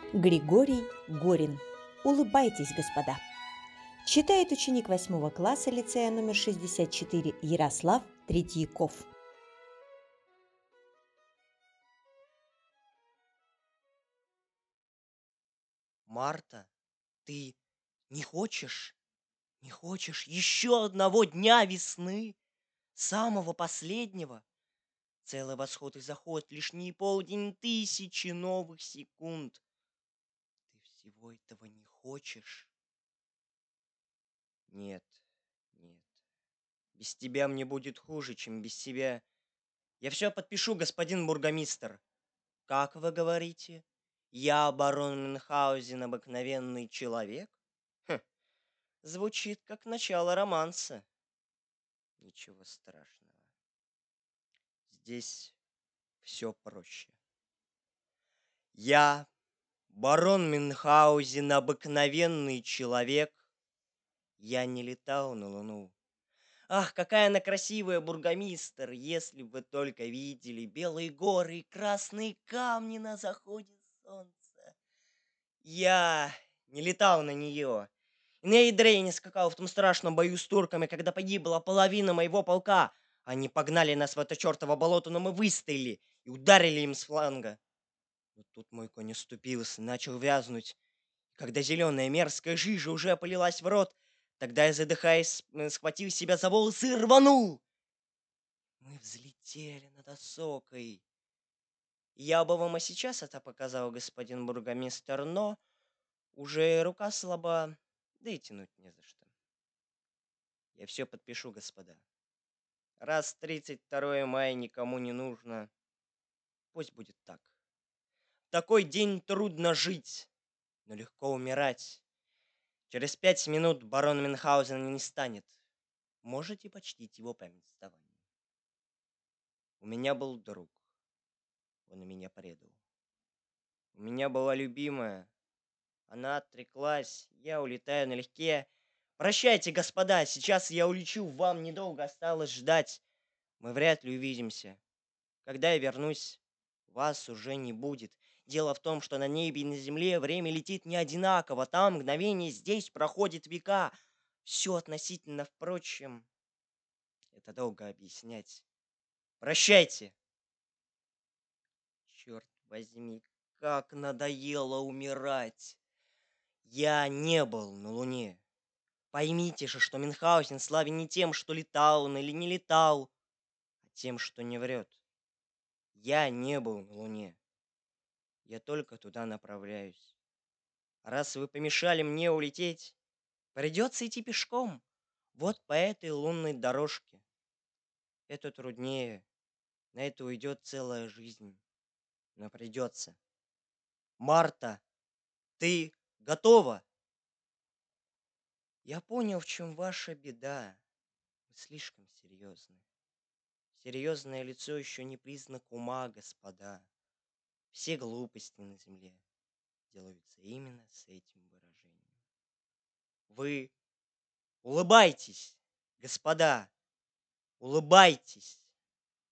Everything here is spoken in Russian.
Григорий Горин. Улыбайтесь, господа. Читает ученик 8 класса лицея номер 64 Ярослав Третьяков. Марта, ты не хочешь? Не хочешь еще одного дня весны? Самого последнего? Целый восход и заход, лишь не полдень тысячи новых секунд. Ты всего этого не хочешь? Нет, нет. Без тебя мне будет хуже, чем без тебя. Я все подпишу, господин бургомистр. Как вы говорите? Я барон Мюнхгаузен, обыкновенный человек? Хм, звучит как начало романса. Ничего страшного. Здесь все проще. Я, барон Мюнхгаузен, обыкновенный человек. Я не летал на Луну. Ах, какая она красивая, бургомистр! Если бы вы только видели белые горы и красные камни на заходе солнца. Я не летал на нее. И на Эйдре не скакал в том страшном бою с турками, когда погибла половина моего полка. Они погнали нас в это чертово болото, но мы выстояли и ударили им с фланга. Но тут мой конь уступился, начал вязнуть. Когда зеленая мерзкая жижа уже полилась в рот, тогда я, задыхаясь, схватил себя за волосы и рванул. Мы взлетели над осокой. Я бы вам и сейчас это показал, господин бургомистр, но уже рука слаба, да и тянуть не за что. Я все подпишу, господа. Раз 32 мая никому не нужно, пусть будет так. В такой день трудно жить, но легко умирать. Через 5 минут барон Мюнхгаузен не станет. Можете почтить его память вставанием. У меня был друг. Он меня предал. У меня была любимая. Она отреклась. Я улетаю налегке. Прощайте, господа. Сейчас я улечу. Вам недолго осталось ждать. Мы вряд ли увидимся. Когда я вернусь, вас уже не будет. Дело в том, что на небе и на земле время летит не одинаково. Там мгновение, здесь проходит века. Все относительно, впрочем, это долго объяснять. Прощайте. Черт возьми, как надоело умирать. Я не был на Луне. Поймите же, что Мюнхгаузен славен не тем, что летал он или не летал, а тем, что не врет. Я не был на Луне. Я только туда направляюсь. А раз вы помешали мне улететь, придется идти пешком. Вот по этой лунной дорожке. Это труднее. На это уйдет целая жизнь. Но придется. Марта, ты готова? Я понял, в чем ваша беда. Вы слишком серьезны. Серьезное лицо еще не признак ума, господа. Все глупости на земле делаются именно с этим выражением. Вы улыбайтесь, господа, улыбайтесь.